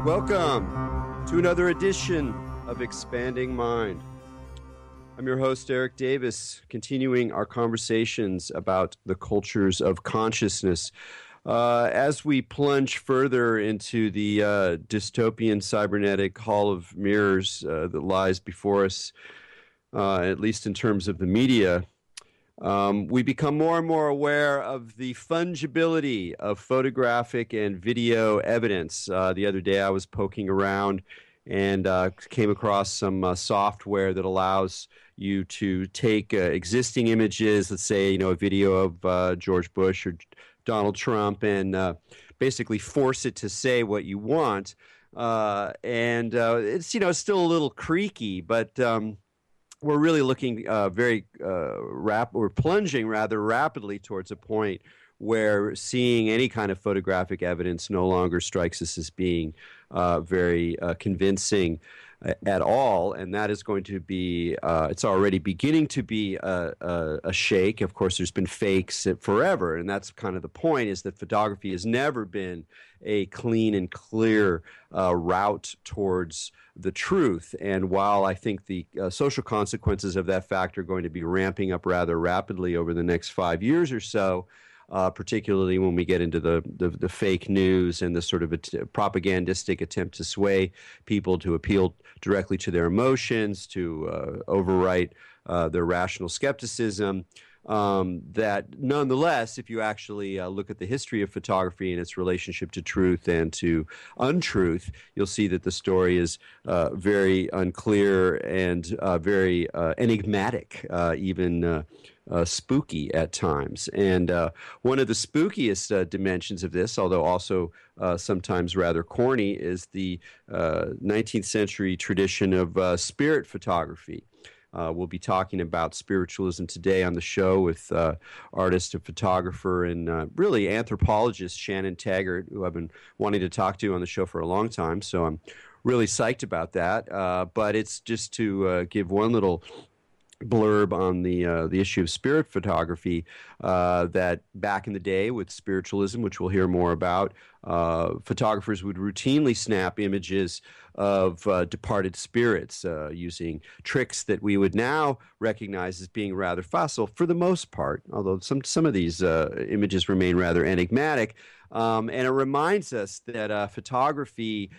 Welcome to another edition of Expanding Mind. I'm your host, Eric Davis, continuing our conversations about the cultures of consciousness. As we plunge further into the dystopian cybernetic hall of mirrors that lies before us, at least in terms of the media, we become more and more aware of the fungibility of photographic and video evidence. The other day I was poking around and came across some software that allows you to take existing images, let's say, a video of George Bush or Donald Trump, and basically force it to say what you want. It's, it's still a little creaky, but we're really looking we're plunging rather rapidly towards a point where seeing any kind of photographic evidence no longer strikes us as being very convincing at all, and that is going to be, it's already beginning to be a shake. Of course, there's been fakes forever, and that's kind of the point, is that photography has never been a clean and clear route towards the truth. And while I think the social consequences of that fact are going to be ramping up rather rapidly over the next 5 years or so, particularly when we get into the fake news and the sort of propagandistic attempt to sway people, to appeal directly to their emotions, to overwrite their rational skepticism, that nonetheless, if you actually look at the history of photography and its relationship to truth and to untruth, you'll see that the story is very unclear and very enigmatic, even spooky at times. And one of the spookiest dimensions of this, although also sometimes rather corny, is the 19th century tradition of spirit photography. We'll be talking about spiritualism today on the show with artist and photographer and really anthropologist Shannon Taggart, who I've been wanting to talk to on the show for a long time. So I'm really psyched about that. But it's just to give one little blurb on the issue of spirit photography, that back in the day with spiritualism, which we'll hear more about, photographers would routinely snap images of departed spirits using tricks that we would now recognize as being rather facile for the most part, although some of these images remain rather enigmatic. And it reminds us that photography's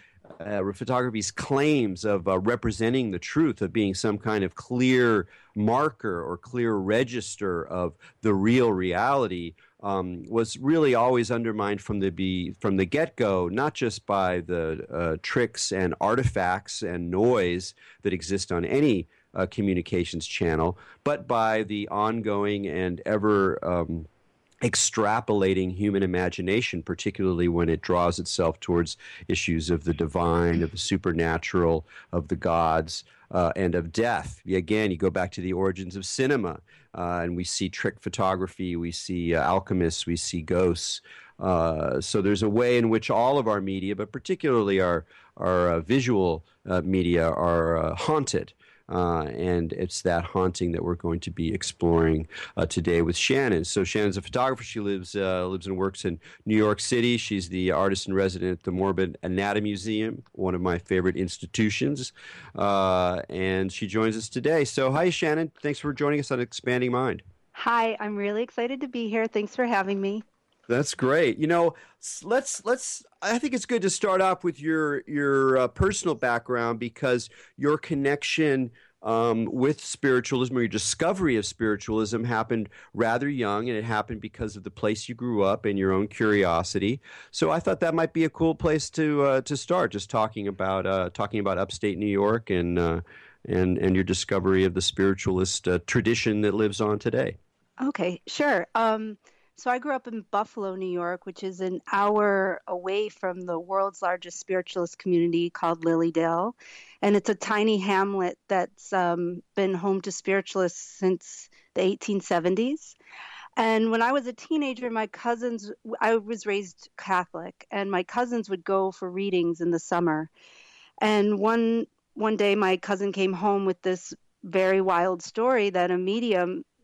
claims of representing the truth, of being some kind of clear marker or clear register of the real reality, was really always undermined from the get-go, not just by the tricks and artifacts and noise that exist on any communications channel, but by the ongoing and ever extrapolating human imagination, particularly when it draws itself towards issues of the divine, of the supernatural, of the gods, and of death. Again, you go back to the origins of cinema, and we see trick photography, we see alchemists, we see ghosts. So there's a way in which all of our media, but particularly our visual media, are haunted. And it's that haunting that we're going to be exploring today with Shannon. So Shannon's a photographer. She lives and works in New York City. She's the artist in resident at the Morbid Anatomy Museum, one of my favorite institutions. And she joins us today. So hi, Shannon. Thanks for joining us on Expanding Mind. Hi, I'm really excited to be here. Thanks for having me. That's great. Let's. I think it's good to start off with your personal background, because your connection with spiritualism, or your discovery of spiritualism, happened rather young, and it happened because of the place you grew up and your own curiosity. So I thought that might be a cool place to start, just talking about upstate New York and your discovery of the spiritualist tradition that lives on today. Okay, sure. So I grew up in Buffalo, New York, which is an hour away from the world's largest spiritualist community called Lily Dale. And it's a tiny hamlet that's been home to spiritualists since the 1870s. And when I was a teenager, I was raised Catholic, and my cousins would go for readings in the summer. And one day my cousin came home with this very wild story that a medium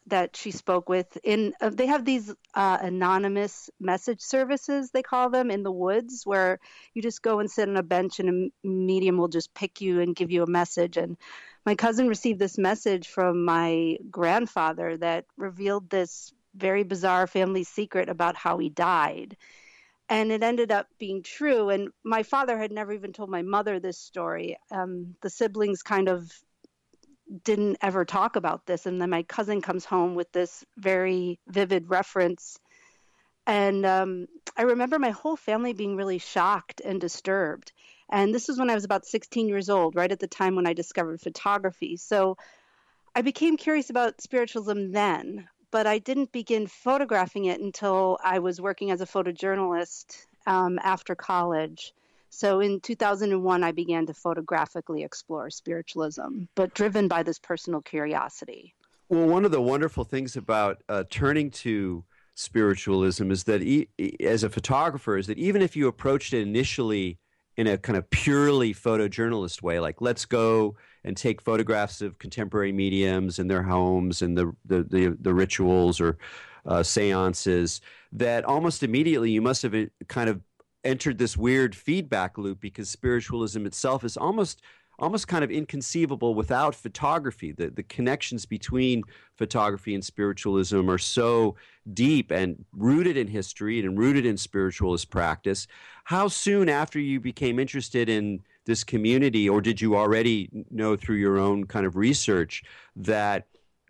that she spoke with in they have these anonymous message services, they call them, in the woods, where you just go and sit on a bench and a medium will just pick you and give you a message. And my cousin received this message from my grandfather that revealed this very bizarre family secret about how he died. And it ended up being true. And my father had never even told my mother this story. The siblings kind of didn't ever talk about this. And then my cousin comes home with this very vivid reference. And I remember my whole family being really shocked and disturbed. And this was when I was about 16 years old, right at the time when I discovered photography. So I became curious about spiritualism then, but I didn't begin photographing it until I was working as a photojournalist after college. So in 2001, I began to photographically explore spiritualism, but driven by this personal curiosity. Well, one of the wonderful things about turning to spiritualism is that as a photographer, is that even if you approached it initially in a kind of purely photojournalist way, like let's go and take photographs of contemporary mediums in their homes and the rituals or seances, that almost immediately you must have kind of entered this weird feedback loop, because spiritualism itself is almost kind of inconceivable without photography. The connections between photography and spiritualism are so deep and rooted in history and rooted in spiritualist practice. How soon after you became interested in this community, or did you already know through your own kind of research that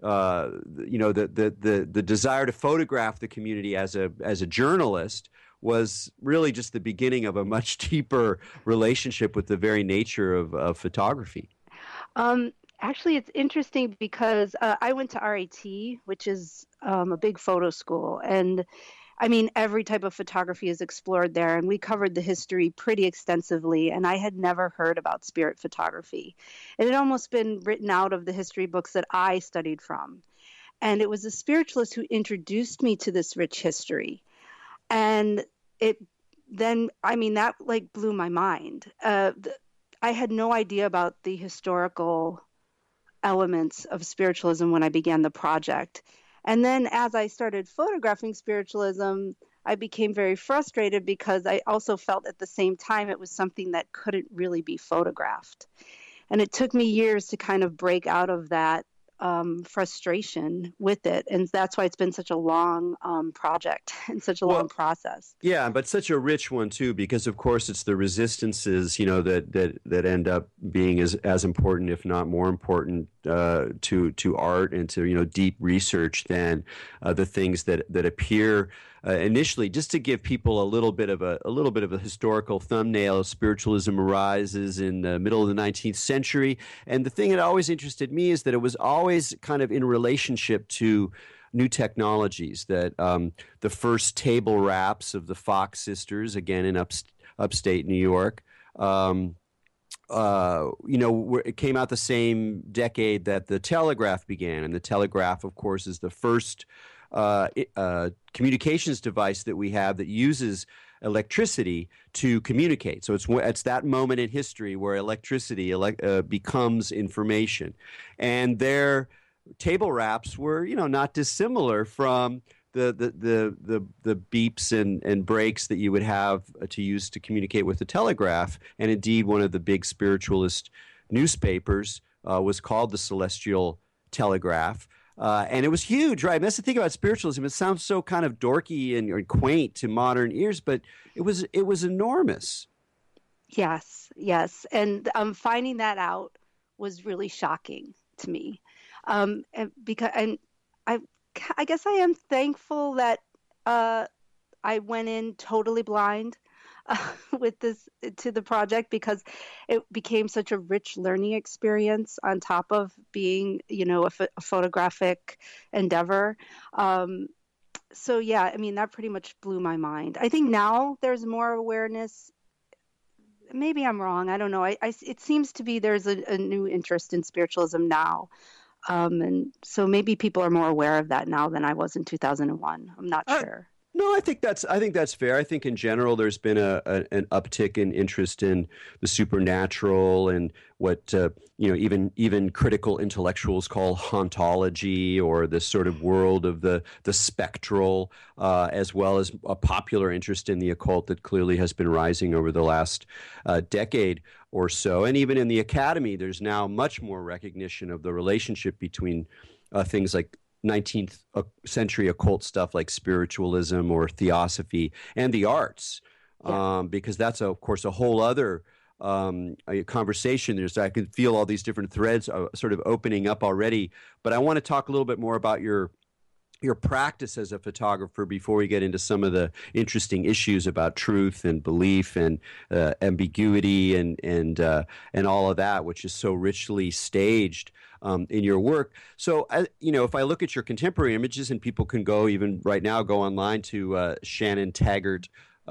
the desire to photograph the community as a journalist was really just the beginning of a much deeper relationship with the very nature of photography? Actually, it's interesting because I went to RIT, which is a big photo school. And I mean, every type of photography is explored there. And we covered the history pretty extensively. And I had never heard about spirit photography. It had almost been written out of the history books that I studied from. And it was a spiritualist who introduced me to this rich history. And that like blew my mind. I had no idea about the historical elements of spiritualism when I began the project. And then as I started photographing spiritualism, I became very frustrated because I also felt at the same time it was something that couldn't really be photographed. And it took me years to kind of break out of that frustration with it. And that's why it's been such a long project and such a long process. Yeah, but such a rich one too, because of course it's the resistances, that end up being as important, if not more important, to art and to deep research than the things that appear initially. Just to give people a little bit of a historical thumbnail, spiritualism arises in the middle of the 19th century, and the thing that always interested me is that it was always kind of in relationship to new technologies. That the first table wraps of the Fox sisters, again in upstate New York, it came out the same decade that the telegraph began, and the telegraph, of course, is the first communications device that we have that uses electricity to communicate. So it's that moment in history where electricity becomes information, and their table wraps were not dissimilar from the beeps and breaks that you would have to use to communicate with the telegraph. And indeed, one of the big spiritualist newspapers was called the Celestial Telegraph. And it was huge, right? And that's the thing about spiritualism. It sounds so kind of dorky and quaint to modern ears, but it was enormous. Yes. And finding that out was really shocking to me. I guess I am thankful that I went in totally blind with this to the project, because it became such a rich learning experience on top of being, a photographic endeavor. So yeah, I mean, that pretty much blew my mind. I think now there's more awareness. Maybe I'm wrong. I don't know. It seems to be there's a new interest in spiritualism now. And so maybe people are more aware of that now than I was in 2001. I'm not sure. No, I think that's fair. I think in general there's been an uptick in interest in the supernatural and what even critical intellectuals call hauntology, or this sort of world of the spectral, as well as a popular interest in the occult that clearly has been rising over the last decade or so. And even in the academy, there's now much more recognition of the relationship between things like 19th century occult stuff like spiritualism or theosophy and the arts, because that's, of course, a whole other a conversation. I can feel all these different threads sort of opening up already. But I want to talk a little bit more about your practice as a photographer before we get into some of the interesting issues about truth and belief and ambiguity and all of that, which is so richly staged in your work. So, if I look at your contemporary images, and people can go even right now, go online to Shannon Taggart,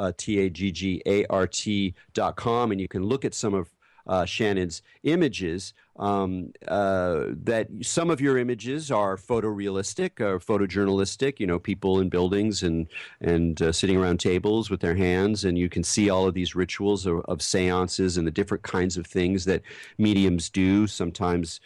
TAGGART.com, and you can look at some of Shannon's images. That some of your images are photorealistic or photojournalistic, people in buildings and sitting around tables with their hands, and you can see all of these rituals of seances and the different kinds of things that mediums do, sometimes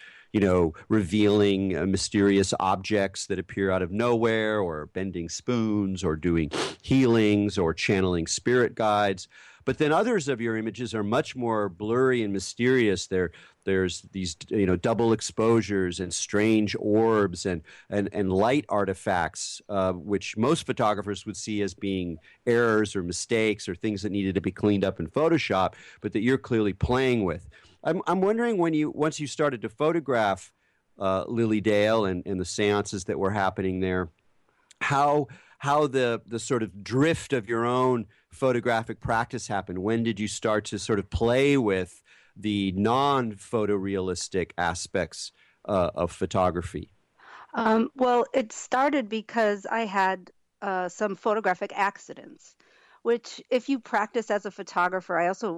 revealing mysterious objects that appear out of nowhere, or bending spoons, or doing healings, or channeling spirit guides. But then others of your images are much more blurry and mysterious. There's these double exposures and strange orbs and light artifacts, which most photographers would see as being errors or mistakes or things that needed to be cleaned up in Photoshop, but that you're clearly playing with. I'm wondering, once you started to photograph Lily Dale and the seances that were happening there, how the sort of drift of your own photographic practice happened. When did you start to sort of play with the non-photorealistic aspects of photography? Well, it started because I had some photographic accidents, which, if you practice as a photographer,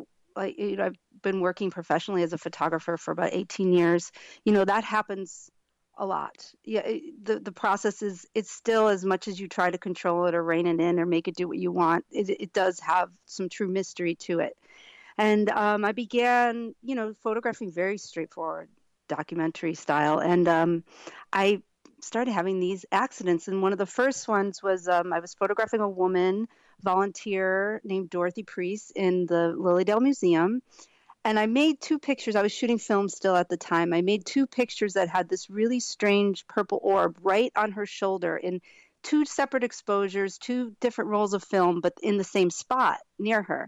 I've been working professionally as a photographer for about 18 years. That happens a lot. Yeah, the process it's still, as much as you try to control it or rein it in or make it do what you want, it does have some true mystery to it. And I began, photographing very straightforward documentary style, and I started having these accidents. And one of the first ones was I was photographing a woman volunteer named Dorothy Priest in the Lily Dale Museum. And I made two pictures. I was shooting film still at the time. I made two pictures that had this really strange purple orb right on her shoulder in two separate exposures, two different rolls of film, but in the same spot near her.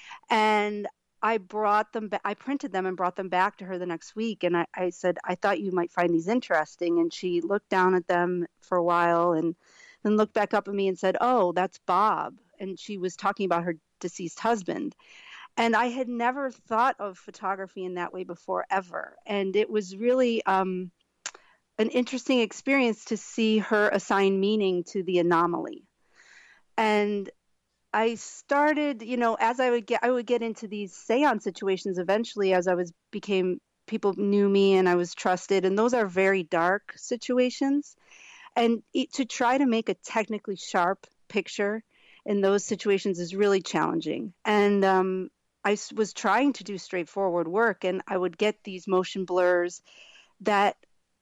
And I brought them back. I printed them and brought them back to her the next week. And I said, I thought you might find these interesting. And she looked down at them for a while and then looked back up at me and said, "Oh, that's Bob." And she was talking about her deceased husband. And I had never thought of photography in that way before, ever. And it was really an interesting experience to see her assign meaning to the anomaly. And I started, as I would get into these seance situations eventually, as people knew me and I was trusted. And those are very dark situations. And to try to make a technically sharp picture in those situations is really challenging. And I was trying to do straightforward work, and I would get these motion blurs that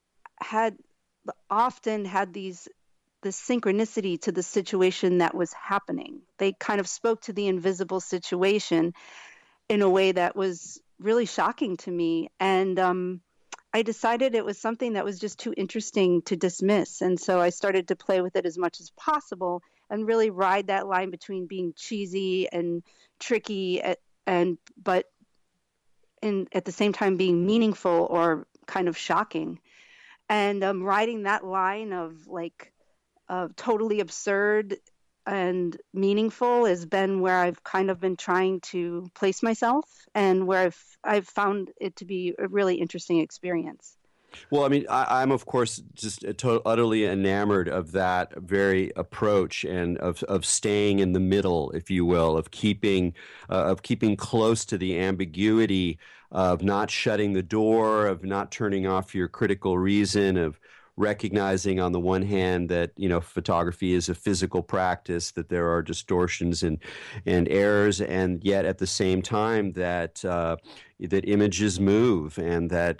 often had the synchronicity to the situation that was happening. They kind of spoke to the invisible situation in a way that was really shocking to me. And I decided it was something that was just too interesting to dismiss. And so I started to play with it as much as possible and really ride that line between being cheesy and tricky but at the same time being meaningful or kind of shocking. And riding that line of totally absurd and meaningful has been where I've kind of been trying to place myself, and where I've found it to be a really interesting experience. Well, I mean, I'm of course just utterly enamored of that very approach, and of staying in the middle, if you will, of keeping close to the ambiguity, of not shutting the door, of not turning off your critical reason, of recognizing on the one hand that, photography is a physical practice, that there are distortions and errors, and yet at the same time that images move, and that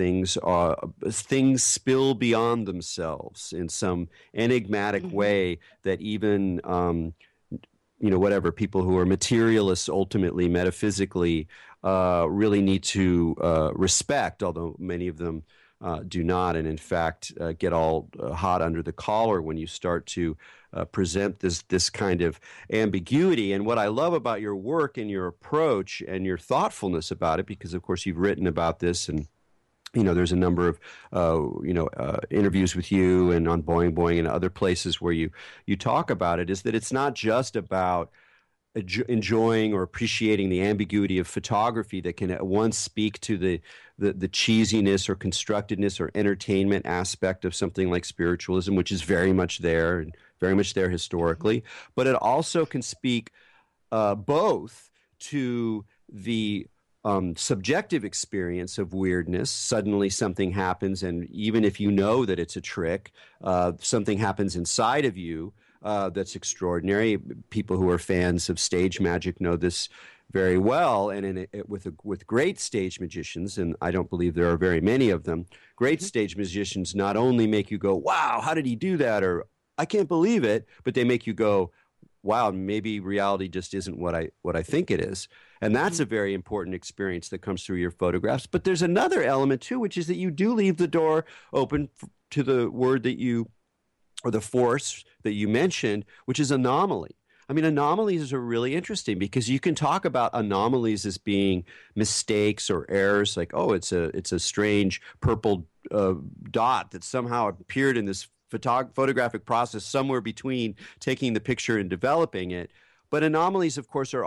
things spill beyond themselves in some enigmatic way that even whatever people who are materialists ultimately, metaphysically, really need to respect, although many of them do not, and in fact get all hot under the collar when you start to present this kind of ambiguity. And what I love about your work and your approach and your thoughtfulness about it, because of course you've written about this, and there's a number of interviews with you and on Boing Boing and other places where you talk about it, is that it's not just about enjoying or appreciating the ambiguity of photography that can at once speak to the cheesiness or constructedness or entertainment aspect of something like spiritualism, which is very much there and very much there historically, but it also can speak both to the subjective experience of weirdness. Suddenly something happens, and even if you know that it's a trick, something happens inside of you that's extraordinary. People who are fans of stage magic know this very well, and with great stage magicians, and I don't believe there are very many of them, great stage magicians not only make you go, wow, how did he do that, or I can't believe it, but they make you go, wow, maybe reality just isn't what I think it is. And that's a very important experience that comes through your photographs. But there's another element too, which is that you do leave the door open to the word or the force that you mentioned, which is anomaly. I mean, anomalies are really interesting because you can talk about anomalies as being mistakes or errors, like, oh, it's a strange purple dot that somehow appeared in this photographic process somewhere between taking the picture and developing it. But anomalies, of course,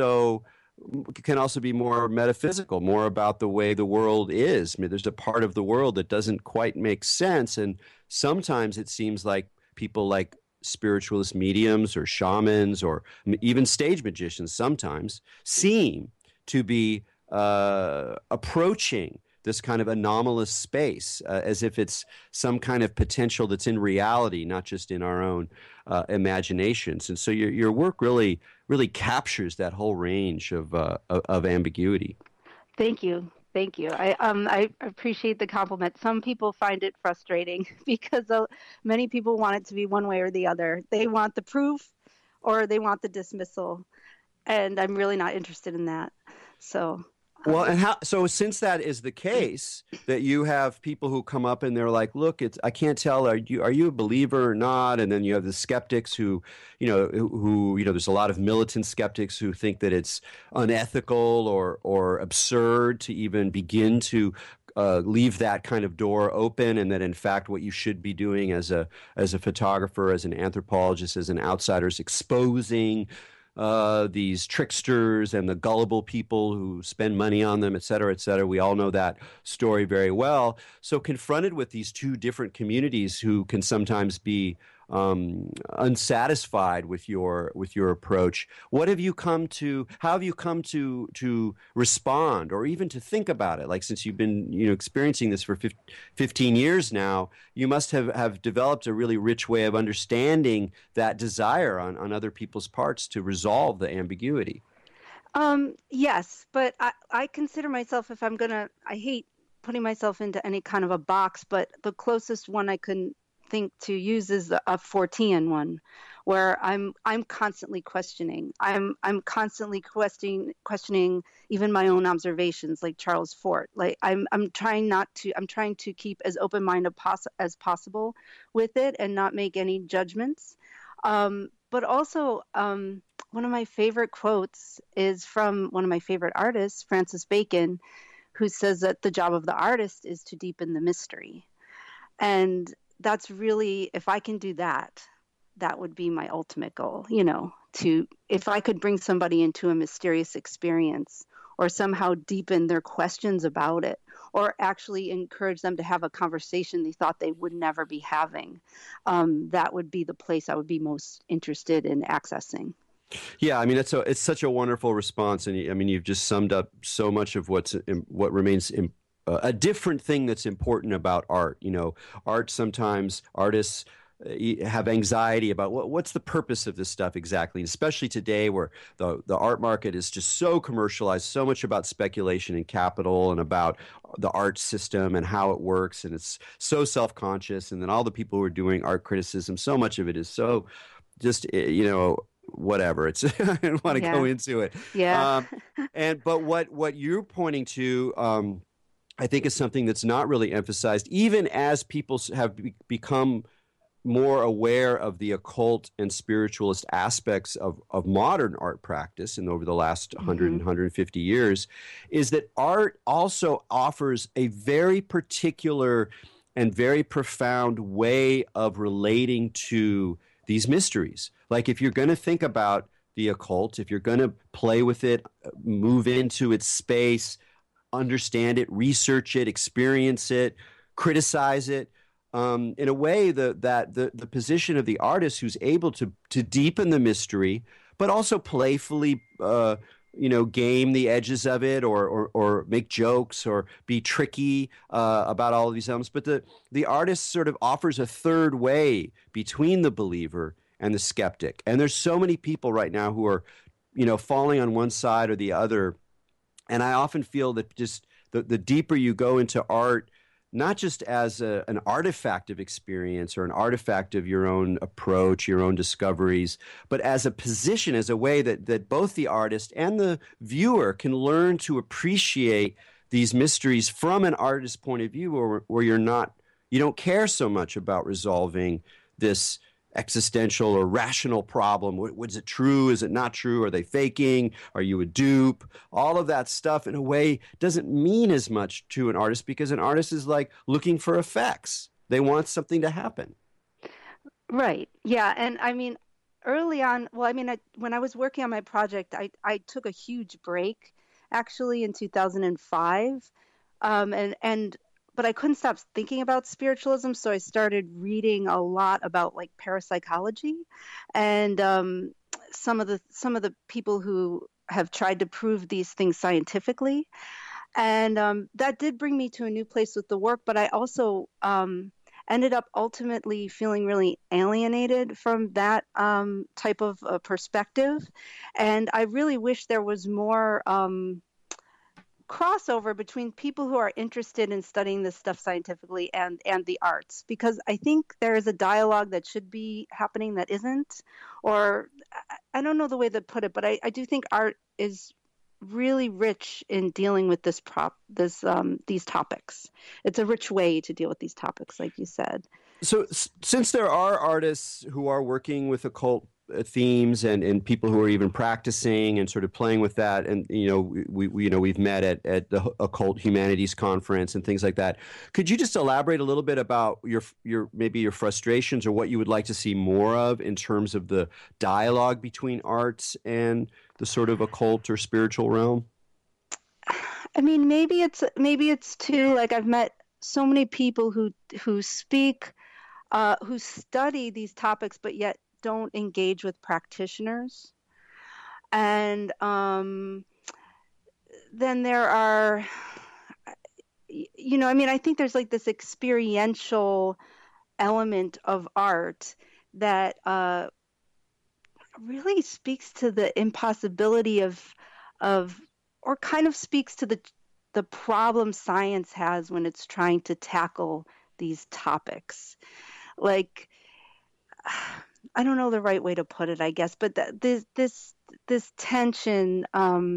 can also be more metaphysical, more about the way the world is. I mean, there's a part of the world that doesn't quite make sense, and sometimes it seems like people like spiritualist mediums or shamans or even stage magicians sometimes seem to be approaching this kind of anomalous space as if it's some kind of potential that's in reality, not just in our own imaginations. And so your work really captures that whole range of ambiguity. Thank you. Thank you. I appreciate the compliment. Some people find it frustrating because many people want it to be one way or the other. They want the proof or they want the dismissal. And I'm really not interested in that. So. Well, and so since that is the case, that you have people who come up and they're like, look, I can't tell, are you a believer or not? And then you have the skeptics who there's a lot of militant skeptics who think that it's unethical or absurd to even begin to leave that kind of door open, and that in fact what you should be doing as a photographer, as an anthropologist, as an outsider is exposing these tricksters and the gullible people who spend money on them, et cetera, et cetera. We all know that story very well. So confronted with these two different communities who can sometimes be unsatisfied with your approach, how have you come to respond or even to think about it? Like, since you've been experiencing this for 15 years now, you must have developed a really rich way of understanding that desire on other people's parts to resolve the ambiguity. Yes, but I consider myself, I hate putting myself into any kind of a box, but the closest one I can think to use is a Fortean one, where I'm constantly questioning. I'm constantly questioning even my own observations, like Charles Fort. Like I'm trying to keep as open minded as possible with it and not make any judgments. But also, one of my favorite quotes is from one of my favorite artists, Francis Bacon, who says that the job of the artist is to deepen the mystery. And that's really, if I can do that, that would be my ultimate goal, if I could bring somebody into a mysterious experience or somehow deepen their questions about it, or actually encourage them to have a conversation they thought they would never be having, that would be the place I would be most interested in accessing. Yeah, I mean, it's such a wonderful response, and I mean, you've just summed up so much of what remains a different thing that's important about art. Art, sometimes artists have anxiety about what's the purpose of this stuff exactly, and especially today where the art market is just so commercialized, so much about speculation and capital and about the art system and how it works, and it's so self-conscious, and then all the people who are doing art criticism, so much of it is so just whatever. It's I don't want to go into it. Yeah. But what you're pointing to, I think, is something that's not really emphasized, even as people have become more aware of the occult and spiritualist aspects of modern art practice and over the last 100 and 150 years, is that art also offers a very particular and very profound way of relating to these mysteries. Like, if you're going to think about the occult, if you're going to play with it, move into its space, understand it, research it, experience it, criticize it, in a way that the position of the artist who's able to deepen the mystery, but also playfully game the edges of it, or make jokes, or be tricky about all of these elements. But the artist sort of offers a third way between the believer and the skeptic. And there's so many people right now who are, falling on one side or the other. And I often feel that just the deeper you go into art, not just as an artifact of experience or an artifact of your own approach, your own discoveries, but as a position, as a way that both the artist and the viewer can learn to appreciate these mysteries from an artist's point of view, where you don't care so much about resolving this existential or rational problem. Was it true? Is it not true? Are they faking? Are you a dupe? All of that stuff, in a way, doesn't mean as much to an artist, because an artist is like looking for effects. They want something to happen. Right. Yeah. And I mean, early on, when I was working on my project, I took a huge break actually in 2005. But I couldn't stop thinking about spiritualism, so I started reading a lot about like parapsychology, and some of the people who have tried to prove these things scientifically, and that did bring me to a new place with the work. But I also ended up ultimately feeling really alienated from that type of perspective, and I really wish there was more crossover between people who are interested in studying this stuff scientifically and the arts, because I think there is a dialogue that should be happening that isn't, or I don't know the way to put it, but I do think art is really rich in dealing with these topics. It's a rich way to deal with these topics, like you said. So since there are artists who are working with occult themes and people who are even practicing and sort of playing with that, and we've met at the Occult Humanities Conference and things like that, could you just elaborate a little bit about your frustrations, or what you would like to see more of in terms of the dialogue between arts and the sort of occult or spiritual realm? I mean, maybe it's too, like, I've met so many people who speak, who study these topics, but yet don't engage with practitioners. And then there are, I think there's like this experiential element of art that really speaks to the impossibility of or kind of speaks to the problem science has when it's trying to tackle these topics. Like, I don't know the right way to put it, I guess, but this tension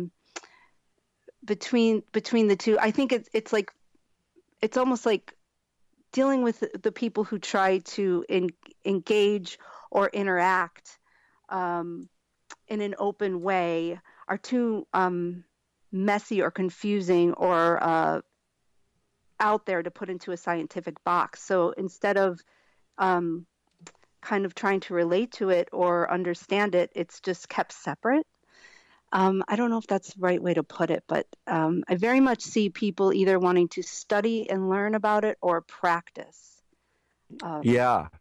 between the two, I think it's almost like dealing with the people who try to engage or interact in an open way are too messy or confusing or out there to put into a scientific box. So instead of kind of trying to relate to it or understand it, it's just kept separate. I don't know if that's the right way to put it, but I very much see people either wanting to study and learn about it or practice. Yeah.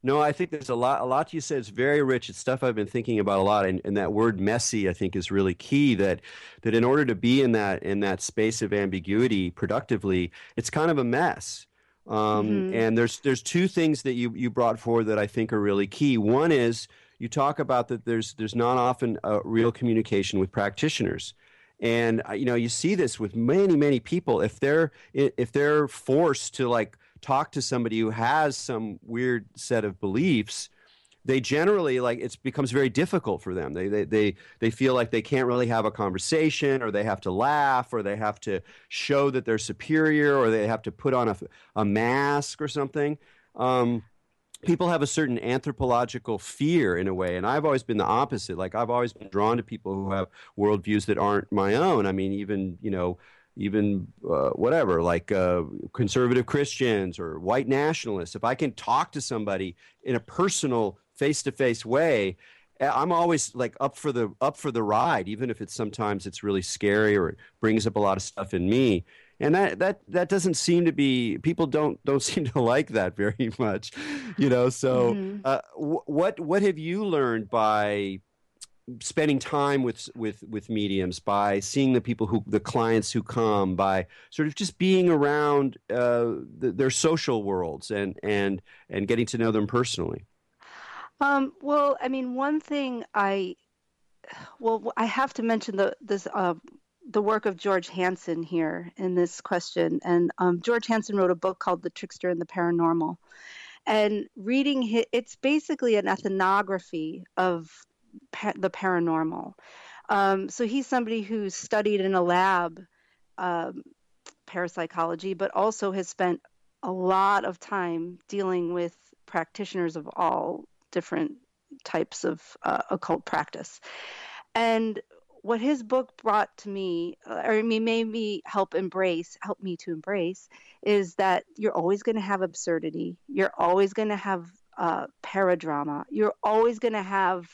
No, I think there's a lot you said. It's very rich. It's stuff I've been thinking about a lot, and that word "messy" I think is really key. That in order to be in that space of ambiguity productively, it's kind of a mess. Hmm. And there's two things that you brought forward that I think are really key. One is you talk about that there's not often a real communication with practitioners. And you see this with many people. If they're forced to like talk to somebody who has some weird set of beliefs, they generally like it becomes very difficult for them. They feel like they can't really have a conversation, or they have to laugh, or they have to show that they're superior, or they have to put on a mask or something. People have a certain anthropological fear in a way, and I've always been the opposite. Like I've always been drawn to people who have worldviews that aren't my own. I mean, even whatever, like conservative Christians or white nationalists. If I can talk to somebody in a personal, face-to-face way, I'm always like up for the ride, even if sometimes it's really scary or it brings up a lot of stuff in me. And that doesn't seem to be, people don't seem to like that very much, So Hmm. what have you learned by spending time with mediums, by seeing the clients who come, by sort of just being around their social worlds and getting to know them personally? Well, I mean, one thing I have to mention the work of George Hansen here in this question. And George Hansen wrote a book called The Trickster and the Paranormal. And reading it's basically an ethnography of the paranormal. So he's somebody who studied in a lab um, parapsychology, but also has spent a lot of time dealing with practitioners of all different types of occult practice. And what his book brought to me, or I mean, made me help me to embrace, is that you're always going to have absurdity. You're always going to have paradrama. You're always going to have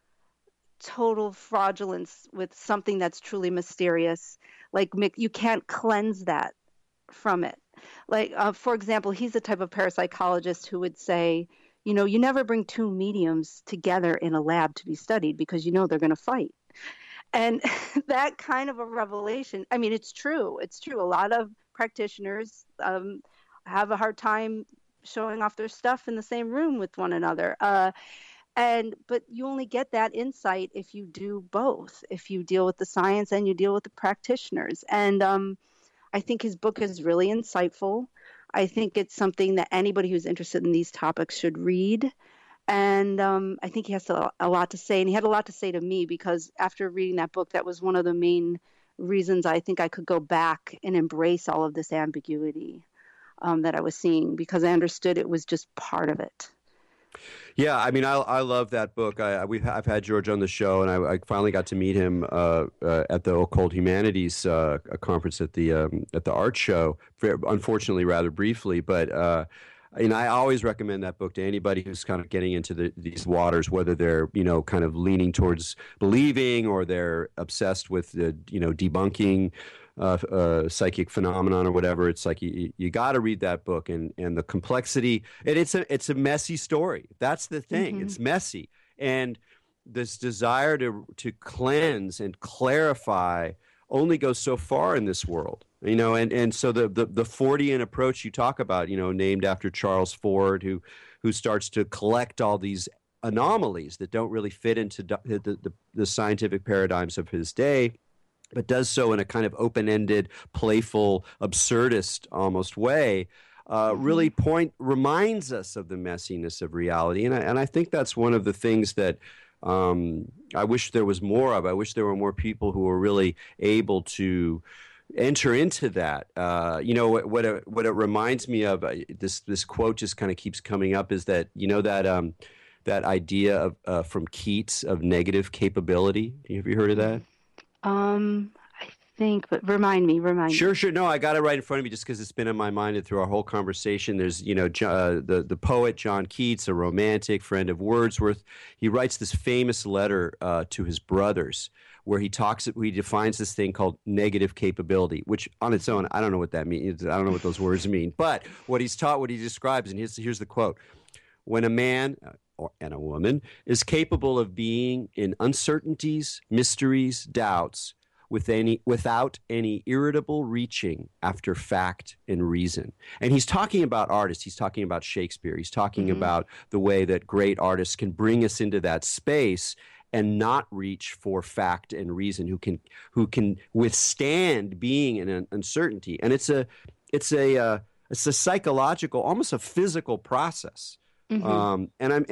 total fraudulence with something that's truly mysterious. Like you can't cleanse that from it. Like, for example, he's the type of parapsychologist who would say, you never bring two mediums together in a lab to be studied because they're going to fight. And that kind of a revelation, I mean, it's true. It's true. A lot of practitioners have a hard time showing off their stuff in the same room with one another. But you only get that insight if you do both, if you deal with the science and you deal with the practitioners. And I think his book is really insightful. I think it's something that anybody who's interested in these topics should read. And I think he has a lot to say. And he had a lot to say to me because after reading that book, that was one of the main reasons I think I could go back and embrace all of this ambiguity that I was seeing, because I understood it was just part of it. Yeah, I mean, I love that book. I've had George on the show, and I finally got to meet him at the Occult Humanities conference at the art show. Unfortunately, rather briefly, but I always recommend that book to anybody who's kind of getting into these waters, whether they're kind of leaning towards believing or they're obsessed with debunking psychic phenomenon or whatever. It's like you got to read that book, and the complexity. And it's a messy story. That's the thing. Hmm. It's messy, and this desire to cleanse and clarify only goes so far in this world. And so the Fordian approach you talk about, named after Charles Ford, who starts to collect all these anomalies that don't really fit into the scientific paradigms of his day, but does so in a kind of open-ended, playful, absurdist almost way, really reminds us of the messiness of reality. And I think that's one of the things that I wish there was more of. I wish there were more people who were really able to enter into that. What it reminds me of, this quote just kind of keeps coming up, is that that idea of from Keats of negative capability. Have you heard of that? I think, but remind me. Sure. No, I got it right in front of me just because it's been in my mind and through our whole conversation. There's, the poet John Keats, a romantic friend of Wordsworth. He writes this famous letter to his brothers where he defines this thing called negative capability, which on its own, I don't know what that means. I don't know what those words mean. But what he describes, and here's the quote: when a man and a woman is capable of being in uncertainties, mysteries, doubts, without any irritable reaching after fact and reason. And he's talking about artists. He's talking about Shakespeare. He's talking about the way that great artists can bring us into that space and not reach for fact and reason, who can withstand being in an uncertainty. And it's a psychological, almost a physical process. And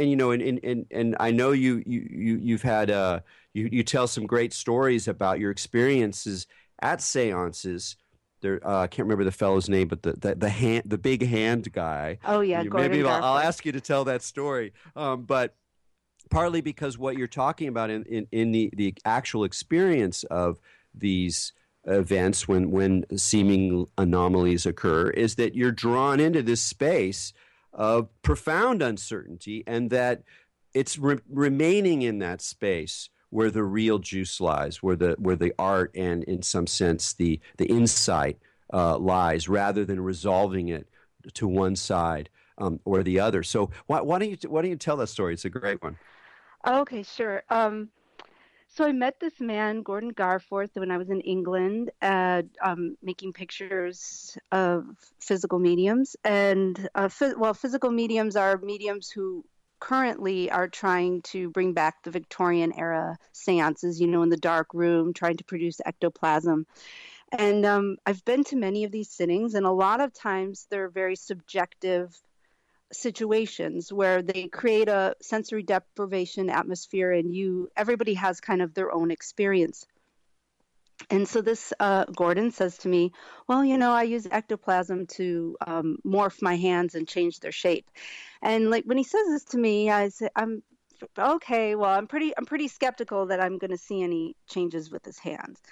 I know you've had you tell some great stories about your experiences at seances. There, I can't remember the fellow's name, but the big hand guy. Oh yeah, maybe I'll ask you to tell that story. But partly because what you're talking about in the actual experience of these events when seeming anomalies occur is that you're drawn into this space of profound uncertainty, and that it's remaining in that space where the real juice lies, where the art and, in some sense, the insight lies, rather than resolving it to one side or the other. So why don't you tell that story? It's a great one. Okay, sure. So I met this man, Gordon Garforth, when I was in England, making pictures of physical mediums. And physical mediums are mediums who currently are trying to bring back the Victorian era seances, in the dark room, trying to produce ectoplasm. And I've been to many of these sittings, and a lot of times they're very subjective situations where they create a sensory deprivation atmosphere, and everybody has kind of their own experience. And so this Gordon says to me, well, I use ectoplasm to morph my hands and change their shape. And like when he says this to me, I say, I'm okay. Well, I'm pretty skeptical that I'm going to see any changes with his hands.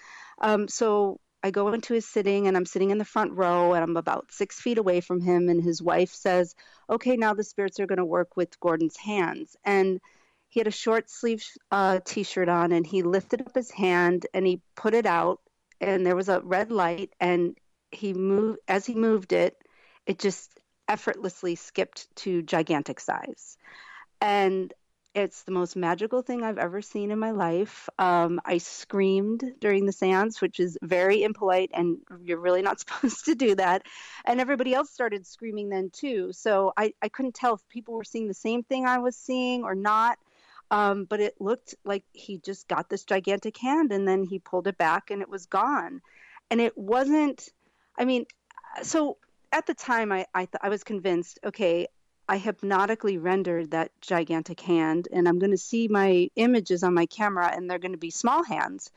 So I go into his sitting, and I'm sitting in the front row, and I'm about 6 feet away from him. And his wife says, okay, now the spirits are going to work with Gordon's hands. And he had a short sleeve T-shirt on, and he lifted up his hand and he put it out, and there was a red light, and as he moved it, it just effortlessly skipped to gigantic size. And it's the most magical thing I've ever seen in my life. I screamed during the seance, which is very impolite, and you're really not supposed to do that. And everybody else started screaming then too. So I couldn't tell if people were seeing the same thing I was seeing or not. But it looked like he just got this gigantic hand, and then he pulled it back and it was gone. And it wasn't, so at the time I was convinced, okay, I hypnotically rendered that gigantic hand, and I'm going to see my images on my camera, and they're going to be a small hand.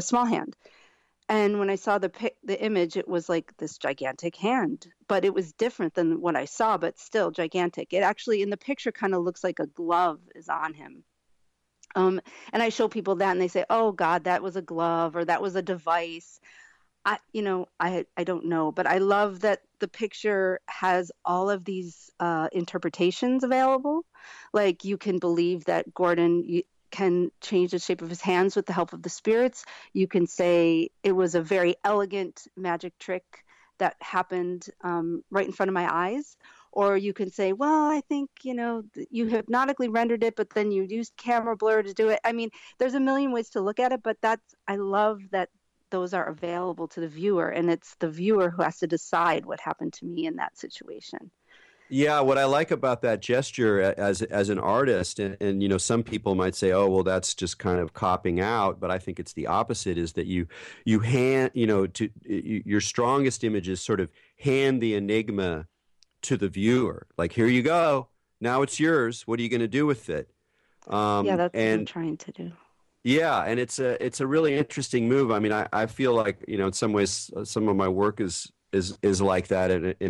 And when I saw the image, it was like this gigantic hand, but it was different than what I saw, but still gigantic. It actually, in the picture, kind of looks like a glove is on him. And I show people that, and they say, oh God, that was a glove, or that was a device. I don't know, but I love that the picture has all of these interpretations available. Like, you can believe that Gordon can change the shape of his hands with the help of the spirits. You can say it was a very elegant magic trick that happened right in front of my eyes. Or you can say, well, I think, you hypnotically rendered it, but then you used camera blur to do it. There's a million ways to look at it, but I love that those are available to the viewer, and it's the viewer who has to decide what happened to me in that situation. Yeah, what I like about that gesture as an artist, and some people might say, oh, well, that's just kind of copping out, but I think it's the opposite, is that you hand, your strongest images sort of hand the enigma to the viewer. Like, here you go, now it's yours. What are you going to do with it? Yeah, that's what I'm trying to do. Yeah, and it's a really interesting move. I feel like, in some ways, some of my work is like that in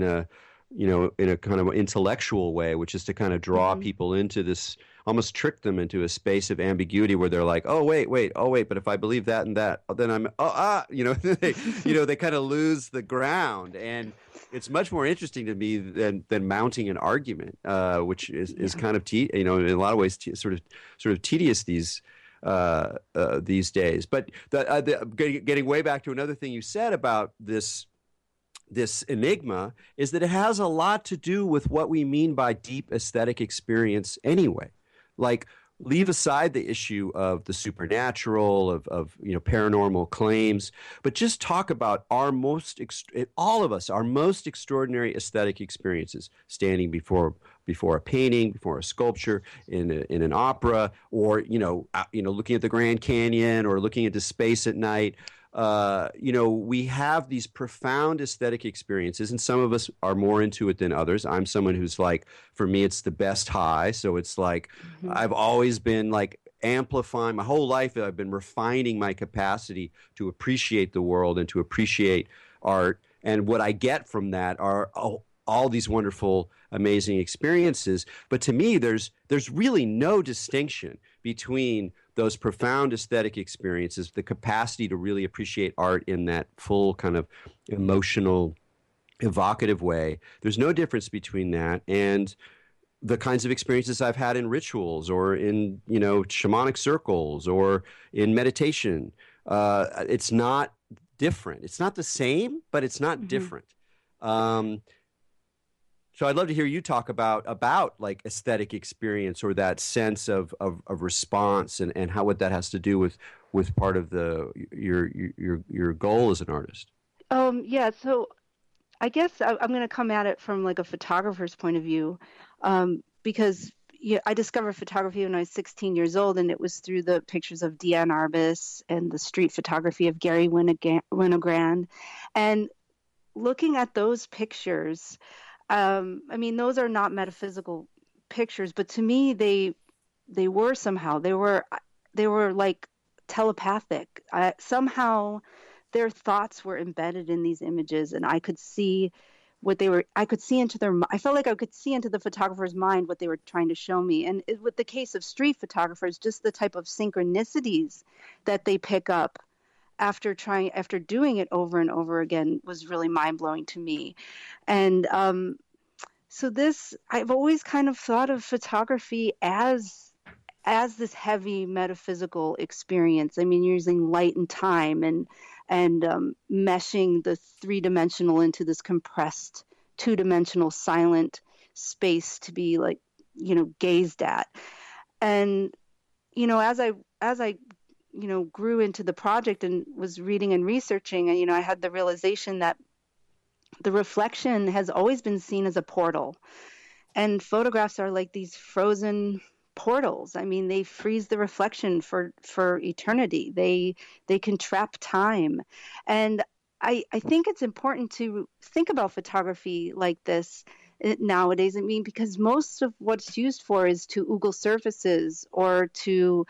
a kind of intellectual way, which is to kind of draw people into this, almost trick them into a space of ambiguity where they're like, oh wait, but if I believe that and that, then I'm they kind of lose the ground, and it's much more interesting to me than mounting an argument, which is kind of in a lot of ways sort of tedious these days. But getting way back to another thing you said about this this enigma is that it has a lot to do with what we mean by deep aesthetic experience anyway. Like, leave aside the issue of the supernatural, of paranormal claims, but just talk about all of us, our most extraordinary aesthetic experiences, standing before a painting, before a sculpture, in an opera, or looking at the Grand Canyon, or looking into space at night. We have these profound aesthetic experiences, and some of us are more into it than others. I'm someone who's like, for me, it's the best high. So it's like, I've always been like amplifying my whole life. I've been refining my capacity to appreciate the world and to appreciate art. And what I get from that are all these wonderful, amazing experiences. But to me, there's really no distinction between those profound aesthetic experiences, the capacity to really appreciate art in that full kind of emotional, evocative way. There's no difference between that and the kinds of experiences I've had in rituals, or in, shamanic circles, or in meditation. It's not different. It's not the same, but it's not different. So I'd love to hear you talk about like aesthetic experience, or that sense of response, and how what that has to do with part of your goal as an artist. Yeah, so I guess I'm going to come at it from like a photographer's point of view, because I discovered photography when I was 16 years old, and it was through the pictures of Diane Arbus and the street photography of Gary Winogrand. And looking at those pictures, those are not metaphysical pictures, but to me, they were somehow, they were like telepathic. Somehow their thoughts were embedded in these images, and I could see I felt like I could see into the photographer's mind what they were trying to show me. And with the case of street photographers, just the type of synchronicities that they pick up after doing it over and over again was really mind-blowing to me. And so I've always kind of thought of photography as this heavy metaphysical experience. I mean, using light and time, and meshing the three-dimensional into this compressed two-dimensional silent space to be like, gazed at. And as I grew into the project and was reading and researching, and I had the realization that the reflection has always been seen as a portal, and photographs are like these frozen portals. I mean, they freeze the reflection for eternity. They can trap time. And I think it's important to think about photography like this nowadays. I mean, because most of what's used for is to oogle surfaces, or to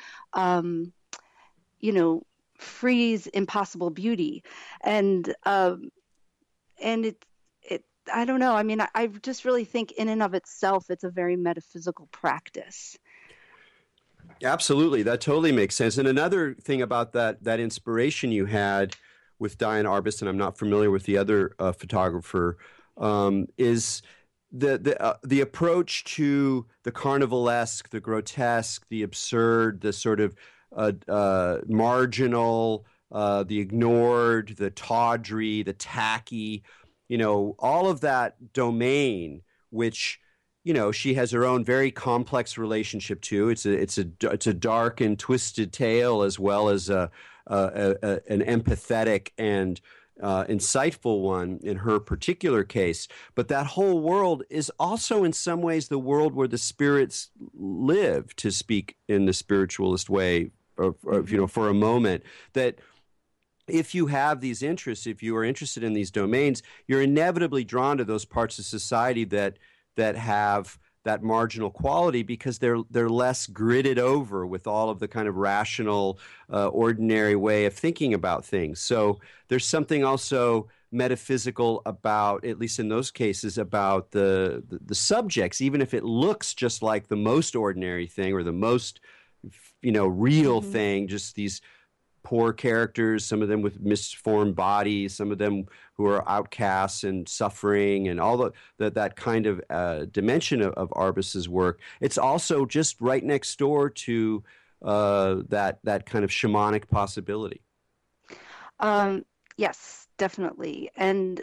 freeze impossible beauty. And it I don't know. I mean, I just really think in and of itself, it's a very metaphysical practice. Absolutely. That totally makes sense. And another thing about that inspiration you had with Diane Arbus, and I'm not familiar with the other photographer, is the approach to the carnivalesque, the grotesque, the absurd, the sort of marginal, the ignored, the tawdry, the tacky, all of that domain, which she has her own very complex relationship to. It's a dark and twisted tale, as well as an empathetic and insightful one in her particular case. But that whole world is also in some ways the world where the spirits live, to speak in the spiritualist way, for a moment. That if you have these interests, if you are interested in these domains, you're inevitably drawn to those parts of society that have that marginal quality, because they're less gridded over with all of the kind of rational, ordinary way of thinking about things. So there's something also metaphysical about, at least in those cases, about the subjects, even if it looks just like the most ordinary thing, or the most real thing, just these poor characters, some of them with misformed bodies, some of them who are outcasts and suffering, and all that kind of dimension of Arbus's work. It's also just right next door to that kind of shamanic possibility. Yes, definitely. And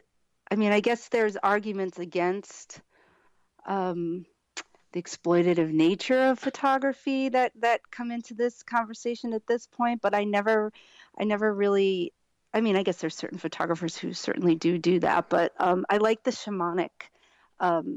I mean, I guess there's arguments against um, the exploitative nature of photography that come into this conversation at this point, but I never really. I mean, I guess there's certain photographers who certainly do that, but I like the shamanic um,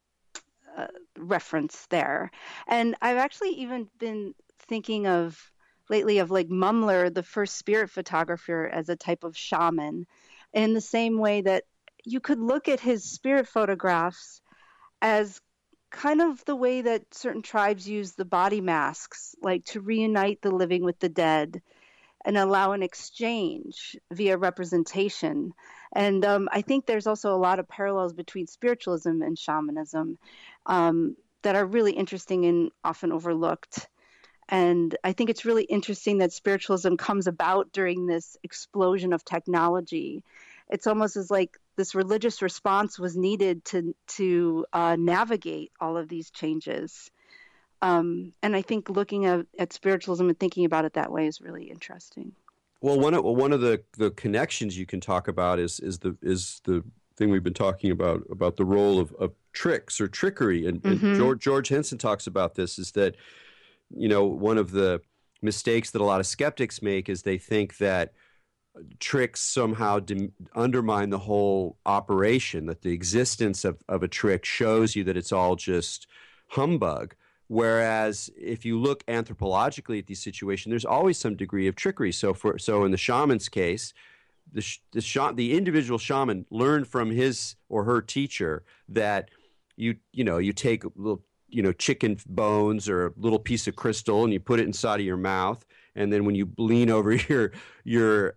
reference there. And I've actually even been thinking of lately of like Mumler, the first spirit photographer, as a type of shaman, in the same way that you could look at his spirit photographs as kind of the way that certain tribes use the body masks, like to reunite the living with the dead and allow an exchange via representation. And I think there's also a lot of parallels between spiritualism and shamanism that are really interesting and often overlooked. And I think it's really interesting that spiritualism comes about during this explosion of technology. It's almost as like this religious response was needed to navigate all of these changes. And I think looking at spiritualism and thinking about it that way is really interesting. Well, one of the connections you can talk about is the thing we've been talking about the role of tricks or trickery, and George Henson talks about this, is that, you know, one of the mistakes that a lot of skeptics make is they think that tricks somehow undermine the whole operation, that the existence of a trick shows you that it's all just humbug. Whereas if you look anthropologically at these situations, there's always some degree of trickery. So in the shaman's case, the individual shaman learned from his or her teacher that you take a little, chicken bones or a little piece of crystal and you put it inside of your mouth, and then when you lean over your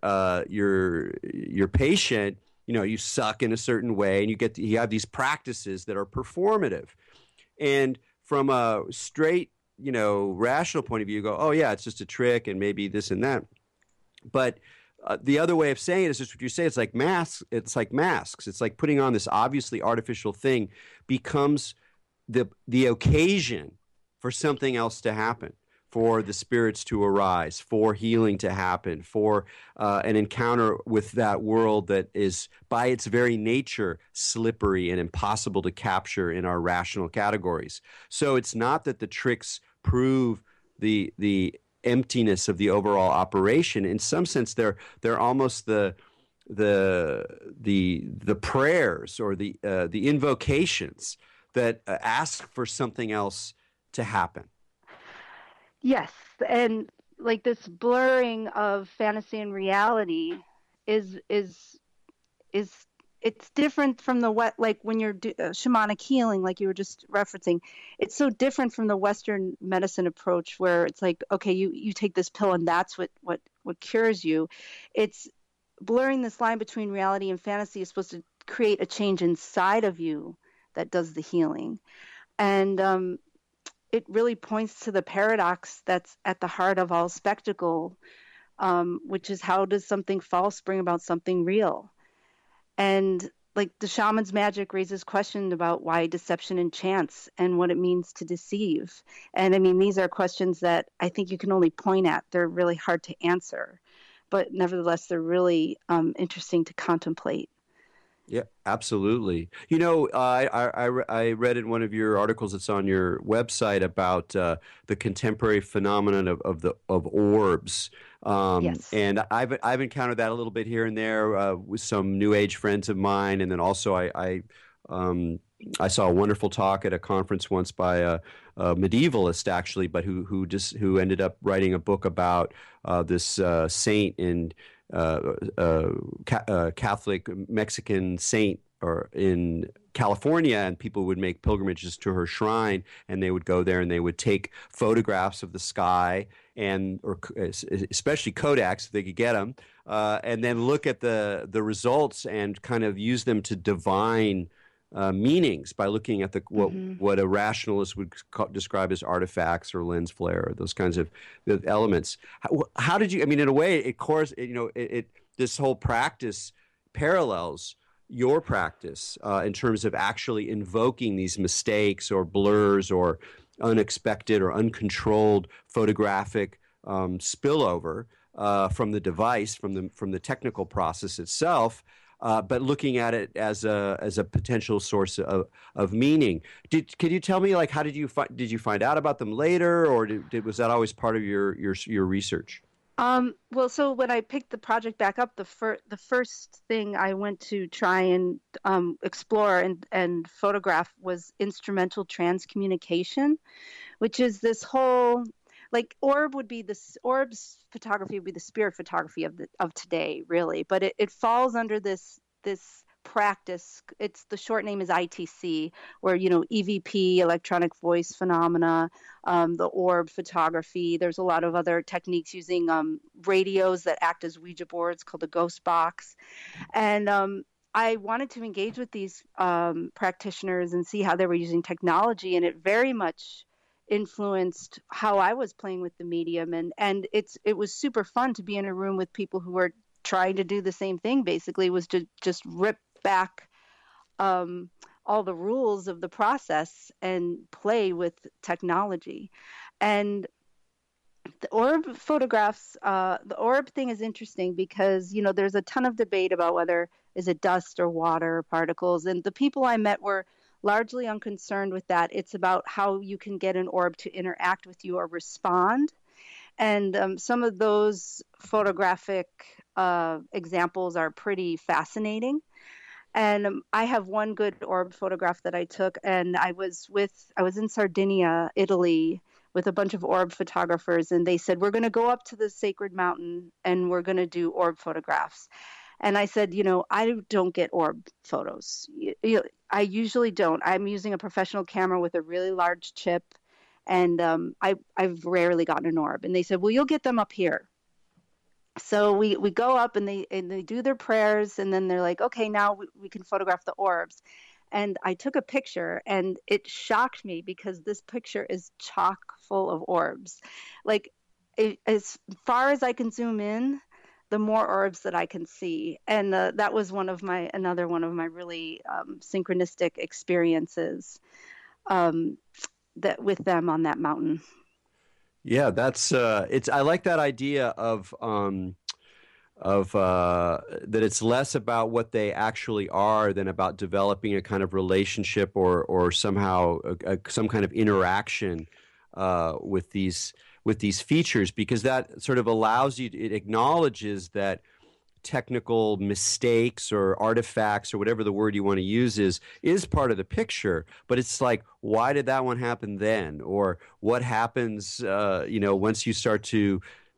patient, you suck in a certain way, and you have these practices that are performative. And from a straight, rational point of view, you go, oh yeah, it's just a trick and maybe this and that. But the other way of saying it is just what you say. It's like masks. It's like masks. It's like putting on this obviously artificial thing becomes the occasion for something else to happen, for the spirits to arise, for healing to happen, for an encounter with that world that is by its very nature slippery and impossible to capture in our rational categories. So it's not that the tricks prove the emptiness of the overall operation. In some sense, they're almost the prayers or the invocations that ask for something else to happen. Yes, and like this blurring of fantasy and reality is it's different from like when you're shamanic healing, like you were just referencing. It's so different from the Western medicine approach, where it's like, okay, you take this pill and that's what cures you. It's blurring this line between reality and fantasy is supposed to create a change inside of you that does the healing, and it really points to the paradox that's at the heart of all spectacle, which is, how does something false bring about something real? And like the shaman's magic raises questions about why deception and chance and what it means to deceive. And I mean, these are questions that I think you can only point at. They're really hard to answer, but nevertheless, they're really interesting to contemplate. Yeah, absolutely. I read in one of your articles that's on your website about the contemporary phenomenon of orbs. Yes. And I've encountered that a little bit here and there with some New Age friends of mine, and then also I saw a wonderful talk at a conference once by a medievalist, actually, but who ended up writing a book about this saint in. Catholic Mexican saint or in California, and people would make pilgrimages to her shrine, and they would go there and they would take photographs of the sky or especially Kodaks if they could get them, and then look at the results and kind of use them to divine meanings by looking at what a rationalist would describe as artifacts or lens flare, or those kinds of elements. How did you? I mean, in a way, this whole practice parallels your practice in terms of actually invoking these mistakes or blurs or unexpected or uncontrolled photographic spillover from the device, from the technical process itself. but looking at it as a potential source of meaning. Could you tell me, like, how did you find out about them later, or was that always part of your research? Well, so when I picked the project back up, the first thing I went to try and explore and photograph was instrumental transcommunication, which is this whole, like, orb's photography would be the spirit photography of today, really, but it falls under this practice. It's the short name is ITC, where EVP, electronic voice phenomena, the orb photography. There's a lot of other techniques using radios that act as Ouija boards called the ghost box, and I wanted to engage with these practitioners and see how they were using technology, and it very much influenced how I was playing with the medium, and it was super fun to be in a room with people who were trying to do the same thing. Basically, was to just rip back all the rules of the process and play with technology. And the orb photographs, the orb thing is interesting because there's a ton of debate about whether is it dust or water or particles, and the people I met were largely unconcerned with that. It's about how you can get an orb to interact with you or respond. And some of those photographic examples are pretty fascinating. And I have one good orb photograph that I took, and I was in Sardinia, Italy, with a bunch of orb photographers, and they said, we're going to go up to the sacred mountain and we're going to do orb photographs. And I said, I don't get orb photos. I usually don't. I'm using a professional camera with a really large chip, and I've rarely gotten an orb. And they said, well, you'll get them up here. So we go up and they do their prayers, and then they're like, okay, now we can photograph the orbs. And I took a picture, and it shocked me because this picture is chock full of orbs. Like, as far as I can zoom in, the more orbs that I can see. And that was another one of my really synchronistic experiences that with them on that mountain. Yeah, that's I like that idea of that it's less about what they actually are than about developing a kind of relationship or somehow some kind of interaction with these features, because that sort of allows you, it acknowledges that technical mistakes or artifacts or whatever the word you want to use is part of the picture, but it's like, why did that one happen then? Or what happens, once you start to,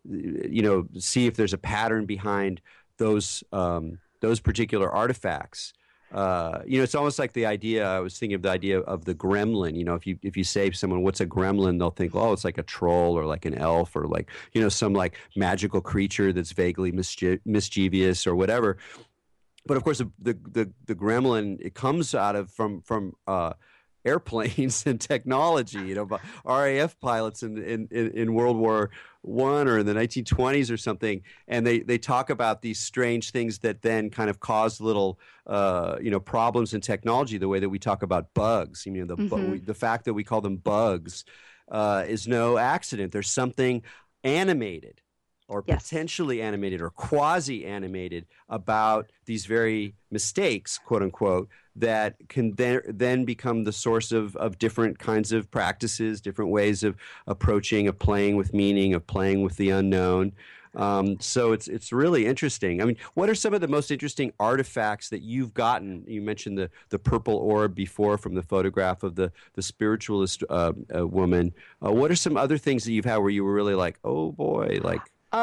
see if there's a pattern behind those particular artifacts. It's almost like the idea, I was thinking of the idea of the gremlin. If you say to someone, what's a gremlin, they'll think, oh, it's like a troll or like an elf or like, some like magical creature that's vaguely mischievous or whatever. But of course, the gremlin, it comes out of from airplanes and technology, RAF pilots in World War I or in the 1920s or something, and they talk about these strange things that then kind of cause little problems in technology, the way that we talk about bugs. The fact that we call them bugs is no accident. There's something animated or potentially animated or quasi-animated about these very mistakes, quote unquote, that can then become the source of different kinds of practices, different ways of approaching, of playing with meaning, of playing with the unknown. So it's really interesting. I mean, what are some of the most interesting artifacts that you've gotten? You mentioned the purple orb before from the photograph of the spiritualist woman. What are some other things that you've had where you were really like, oh boy, like...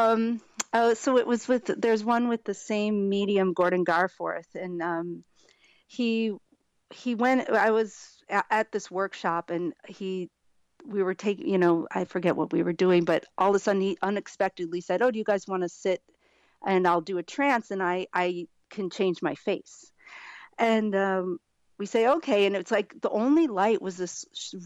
So it was there's one with the same medium, Gordon Garforth, and he went, I was at this workshop, and we were taking, I forget what we were doing, but all of a sudden he unexpectedly said, oh, do you guys want to sit and I'll do a trance and I can change my face. And we say, okay. And it's like the only light was this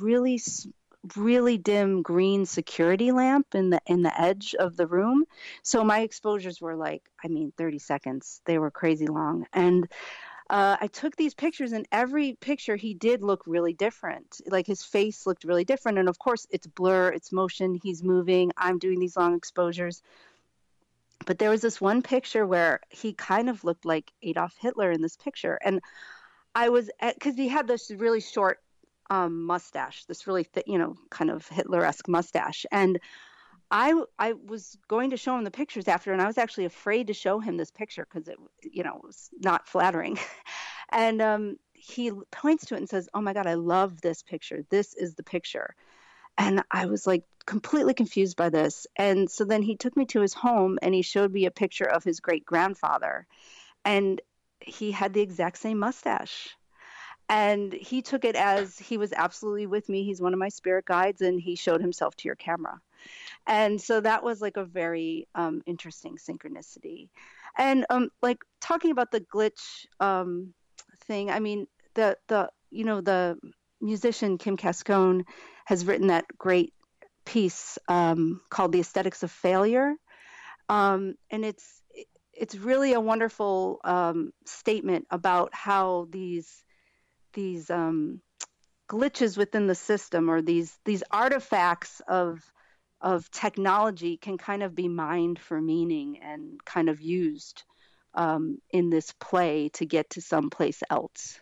really dim green security lamp in the edge of the room. So my exposures were 30 seconds. They were crazy long. And I took these pictures, and every picture he did look really different. Like his face looked really different. And of course it's blur, it's motion, he's moving, I'm doing these long exposures. But there was this one picture where he kind of looked like Adolf Hitler in this picture. And I was because he had this really short mustache, this really kind of Hitler-esque mustache. And I was going to show him the pictures after, and I was actually afraid to show him this picture because it was not flattering. And he points to it and says, "Oh my God, I love this picture. This is the picture." And I was like completely confused by this. And so then he took me to his home and he showed me a picture of his great grandfather. And he had the exact same mustache. And he took it as he was absolutely with me. He's one of my spirit guides, and he showed himself to your camera. And so that was like a very interesting synchronicity. And like talking about the glitch thing, I mean, the musician Kim Cascone has written that great piece called "The Aesthetics of Failure," and it's really a wonderful statement about how these glitches within the system, or these artifacts of technology, can kind of be mined for meaning and kind of used in this play to get to someplace else.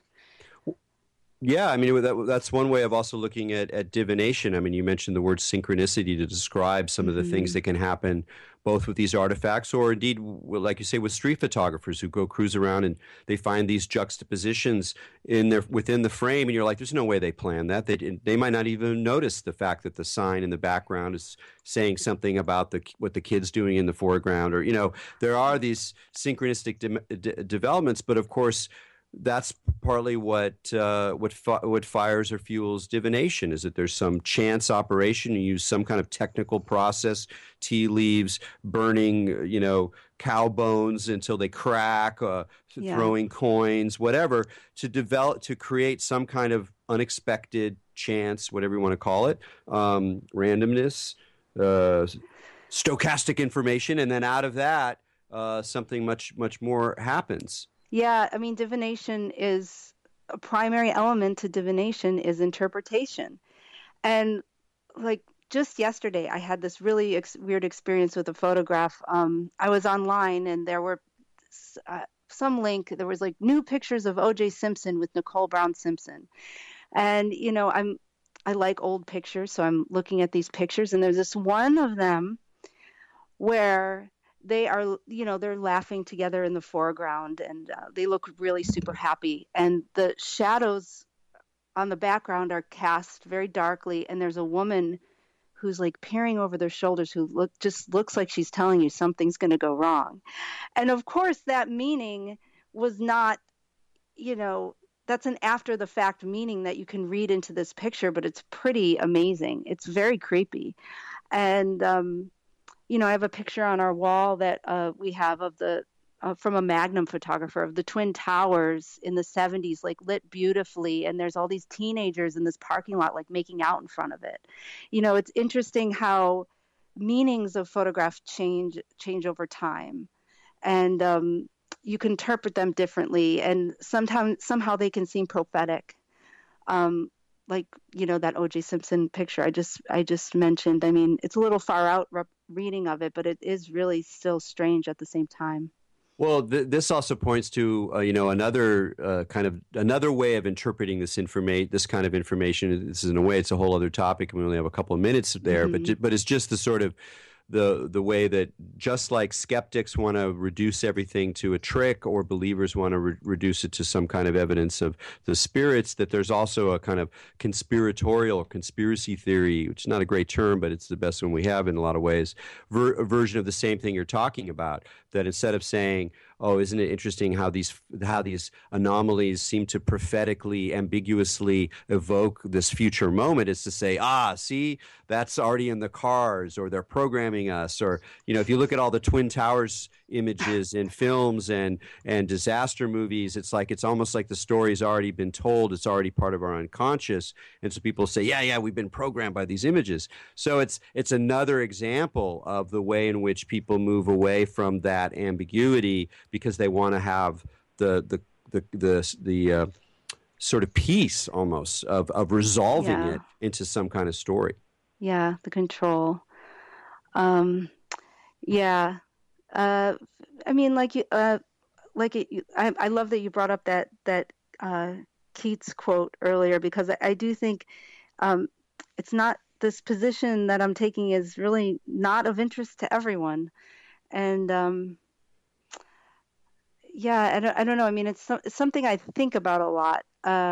Yeah, I mean, that's one way of also looking at divination. I mean, you mentioned the word synchronicity to describe some of the things that can happen both with these artifacts, or indeed, like you say, with street photographers who go cruise around and they find these juxtapositions within the frame, and you're like, there's no way they planned that. They might not even notice the fact that the sign in the background is saying something about what the kid's doing in the foreground, or there are these synchronistic developments, but of course, that's partly what fires or fuels divination, is that there's some chance operation. You use some kind of technical process, tea leaves, burning, cow bones until they crack, throwing coins, whatever, to create some kind of unexpected chance, whatever you want to call it, randomness, stochastic information, and then out of that, something much, much more happens. Yeah, I mean, divination is a primary element to divination is interpretation. And like just yesterday, I had this really weird experience with a photograph. I was online and there were some link. There was like new pictures of O.J. Simpson with Nicole Brown Simpson. And, I like old pictures, so I'm looking at these pictures, and there's this one of them where they are, they're laughing together in the foreground, and they look really super happy. And the shadows on the background are cast very darkly, and there's a woman who's like peering over their shoulders who just looks like she's telling you something's going to go wrong. And of course, that meaning was not, that's an after the fact meaning that you can read into this picture, but it's pretty amazing. It's very creepy. And, I have a picture on our wall that we have of from a Magnum photographer of the Twin Towers in the 70s, like lit beautifully. And there's all these teenagers in this parking lot, like making out in front of it. It's interesting how meanings of photographs change over time. And you can interpret them differently. And somehow they can seem prophetic. Like, that O.J. Simpson picture I just mentioned. I mean, it's a little far out reading of it, but it is really still strange at the same time. Well, this also points to another way of interpreting this kind of information. This is, in a way, it's a whole other topic, and we only have a couple of minutes there. But it's just the sort of the way that, just like skeptics want to reduce everything to a trick, or believers want to reduce it to some kind of evidence of the spirits, that there's also a kind of conspiratorial conspiracy theory, which is not a great term, but it's the best one we have in a lot of ways, a version of the same thing you're talking about, that instead of saying, oh, isn't it interesting how these anomalies seem to prophetically, ambiguously evoke this future moment, is to say, see, that's already in the cars, or they're programming us. Or, if you look at all the Twin Towers images in films and disaster movies, it's almost like the story's already been told. It's already part of our unconscious. And so people say, yeah, we've been programmed by these images. So it's another example of the way in which people move away from that ambiguity, because they want to have the sort of peace almost of resolving it into some kind of story. Yeah, the control. Uh, I mean, I love that you brought up that uh, Keats quote earlier because I do think um, it's not this position that I'm taking is really not of interest to everyone. And yeah, I don't know. I mean, it's something I think about a lot.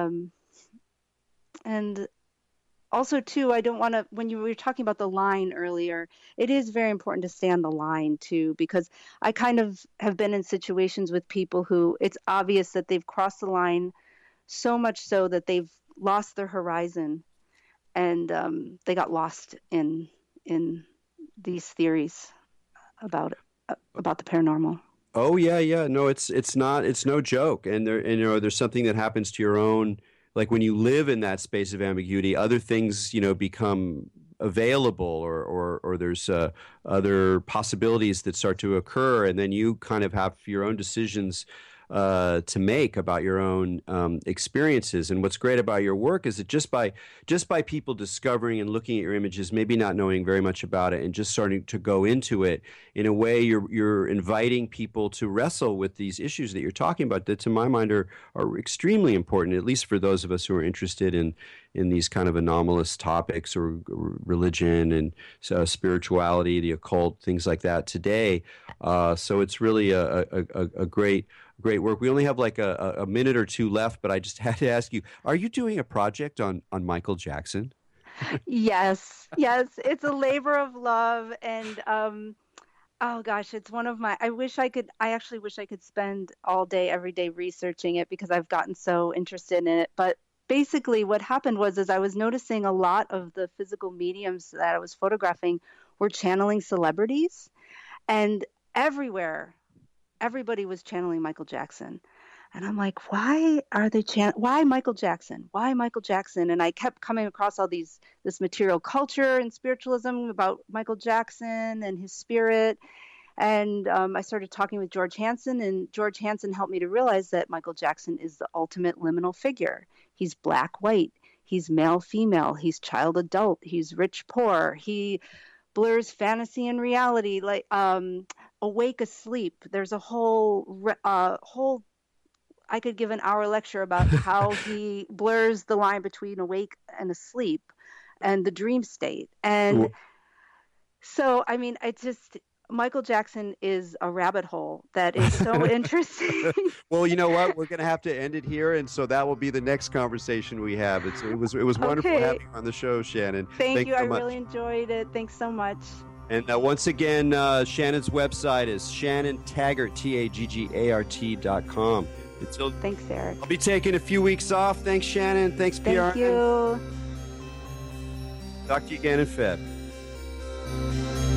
And also, too, I don't want to, when you were talking about the line earlier, it is very important to stay on the line, too, because I kind of have been in situations with people who it's obvious that they've crossed the line so much so that they've lost their horizon and they got lost in these theories about about the paranormal. Oh yeah, yeah. No, it's no joke. And there's something that happens to your own, like when you live in that space of ambiguity, other things, become available, or there's other possibilities that start to occur, and then you kind of have your own decisions to make about your own experiences. And what's great about your work is that just by people discovering and looking at your images, maybe not knowing very much about it, and just starting to go into it in a way, you're inviting people to wrestle with these issues that you're talking about, that to my mind are extremely important, at least for those of us who are interested in these kind of anomalous topics, or religion and spirituality, the occult, things like that today. So it's really a great work. We only have like a minute or two left, but I just had to ask you, are you doing a project on Michael Jackson? Yes, yes, it's a labor of love, and oh gosh, it's one of my. I actually wish I could spend all day, every day researching it because I've gotten so interested in it. But basically, what happened was, is I was noticing a lot of the physical mediums that I was photographing were channeling celebrities, and everywhere, everybody was channeling Michael Jackson. And I'm like, why Michael Jackson? Why Michael Jackson? And I kept coming across this material culture and spiritualism about Michael Jackson and his spirit. And I started talking with George Hansen, and George Hansen helped me to realize that Michael Jackson is the ultimate liminal figure. He's black, white. He's male, female. He's child, adult. He's rich, poor. He blurs fantasy and reality, like awake, asleep. There's a whole. I could give an hour lecture about how he blurs the line between awake and asleep, and the dream state. And so, I mean, Michael Jackson is a rabbit hole that is so interesting. Well, you know what? We're going to have to end it here, and so that will be the next conversation we have. It was wonderful having you on the show, Shannon. Thank you. So I really enjoyed it. Thanks so much. And once again, Shannon's website is ShannonTaggart, TAGGART.com. Thanks, Eric. I'll be taking a few weeks off. Thanks, Shannon. Thanks, PR. Thank you. Talk to you again in Feb.